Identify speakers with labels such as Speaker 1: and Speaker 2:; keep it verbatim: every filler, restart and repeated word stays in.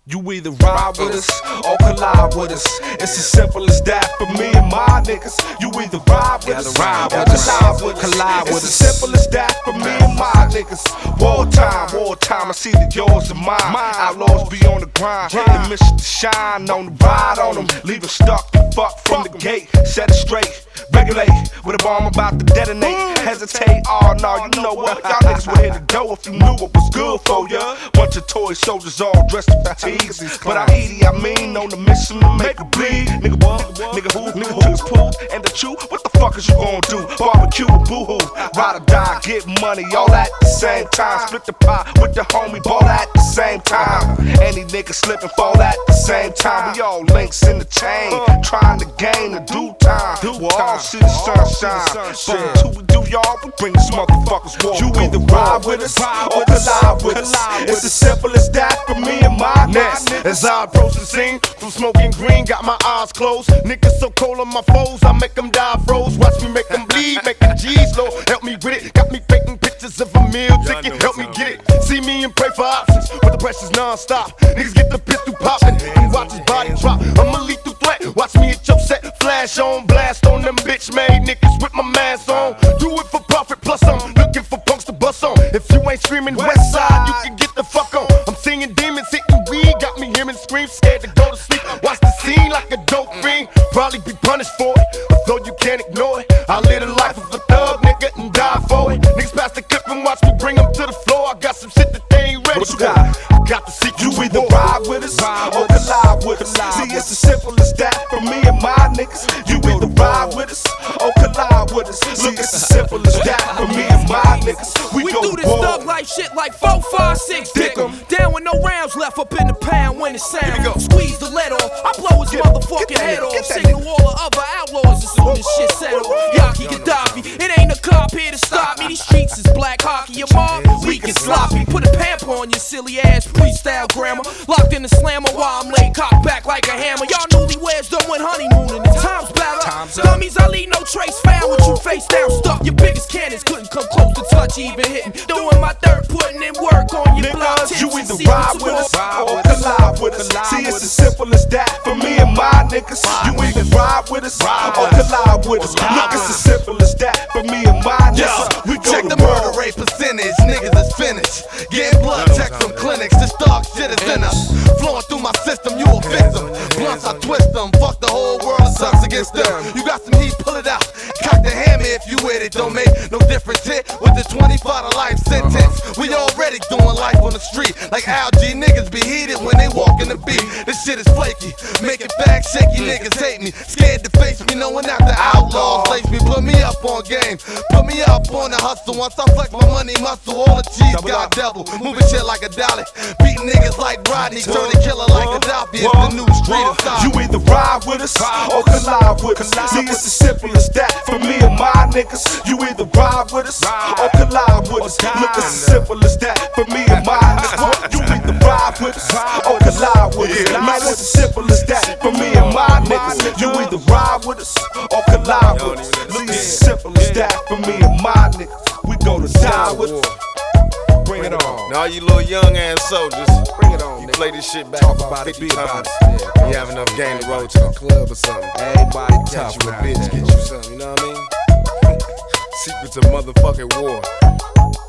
Speaker 1: You either ride with us or collide with us. It's as simple as that for me and my niggas. You either ride with us or collide with us. Collide with us. It's as simple as that for me and my niggas. Wartime, wartime, I see that yours and mine. Outlaws be on the grind, the mission to shine on the ride on them. Leave them stuck and fuck from the gate. Set it straight, regulate with a bomb about to detonate. Hesitate, oh no, you know what? Y'all niggas would hit the dough if you knew what was good for ya. Bunch of toy soldiers all dressed in fatigues. But I eat it, I mean, on the mission to make a bleed. Nigga what? Nigga who? Nigga who's poo and the chew? What the fuck is you gonna do? Barbecue, boo-hoo, ride or die, get money, all at the same time. Split the pie with the homie, ball at the same time. Any nigga slip and fall at the same time. We all links in the chain, trying to gain the due time. Can't see the sunshine, but until we do, y'all, we bring these motherfuckers war. You either ride with us or collide with us. It's as simple as that for me and my niggas.
Speaker 2: As I approach the scene, from smoking green, got my eyes closed. Niggas so cold on my foes, I make them die froze. Watch me make them bleed, making G's low. Help me with it, got me painting pictures of a meal ticket. Help me get it, see me and pray for options, but the pressure's non-stop. Niggas get the pistol popping, and watch his body drop. I'm a lethal threat, watch me at your set. Flash on, blast on them bitch made niggas with my mask on. Do it for profit, plus I'm looking for punks to bust on. If you ain't screaming West Side, you can get the fuck on. I'm singing demons, hitting weed, got me hearing screams, scared to go to sleep. Watch the scene like a dope fiend, probably be punished for it, although you can't ignore it. I live the life of a thug nigga and die for it. Niggas pass the clip and watch me bring them to the floor. I got some shit that they ain't ready
Speaker 1: What you
Speaker 2: for.
Speaker 1: got?
Speaker 2: I got the secret.
Speaker 1: You either ride with us or collide with us. See, it's as simple as that for me and my niggas. You either ride with us or collide with us. Look, it's as simple as that for me and my niggas. We,
Speaker 3: We
Speaker 1: go
Speaker 3: do this
Speaker 1: war.
Speaker 3: thug life shit like four, five, six, dick 'em. Down with no rounds left up in the pound when it sound. Squeeze the lead off, I blow his motherfucking head off. Signal all the other outlaws as soon as shit settle. Yaki Gaddafi, it ain't a cop here to stop me. These streets is black hockey, your mom weak and sloppy. Put a pamper on your silly ass freestyle grammar. Locked in the slammer while I'm laid cocked back like a hammer. Y'all newlyweds don't win honeymooning. The time's better. Dummies, I leave no trace found with you face down stuck. Your biggest cannons couldn't come close to touch even hitting. Doing my dirt, putting in work on your block.
Speaker 1: Niggas, you either ride with us or collide with us. See, it's as simple as that for me and my niggas. You either ride with us or collide with us. Look, it's as simple as that for me and my niggas. We
Speaker 4: Check the murder rate percentage, niggas is finished. Getting blood checks from clinics, this dog shit is in us. Flowing through my system, you a victim. Blunts, I twist them, fuck the whole world, it sucks against them. You got some heat, pull it out. Cock the hammer if you with it, don't make no difference hit with the twenty-five to life sentence. We already doing life on the street, like algae, niggas be heated when they walk in the beat. This shit is flaky, making back shaky, niggas hate me. Scared to face me, knowing after outlaws lace me. Put me up on game, put me up on the hustle. Once I flex my money muscle, all the cheese got double. Moving shit like a dolly, beating niggas like Rodney, turning killer like Gaddafi. It's the new street of style.
Speaker 1: You either ride with us or collide with us. See, it's as simple as that for me and my niggas. You either ride with us or collide with us. Look, it's as simple as that for me and my niggas. You either ride with us or collide with us. Man, it's as simple as that for me and my niggas. You either ride with us or collide with us. Look, it's as simple as that for me and my niggas. We gonna die with us. Bring it on.
Speaker 4: Now you little young ass soldiers,
Speaker 1: Bring it on.
Speaker 4: you
Speaker 1: nigga.
Speaker 4: play this shit back
Speaker 1: Talk about it,
Speaker 4: fifty
Speaker 1: be about
Speaker 4: times.
Speaker 1: it. Yeah,
Speaker 4: You have enough game to roll
Speaker 1: Everybody
Speaker 4: to the club or something.
Speaker 1: Everybody
Speaker 4: Catch
Speaker 1: tough
Speaker 4: you a
Speaker 1: around
Speaker 4: bitch,
Speaker 1: there.
Speaker 4: get you something, you know what I mean? Secrets of motherfucking war.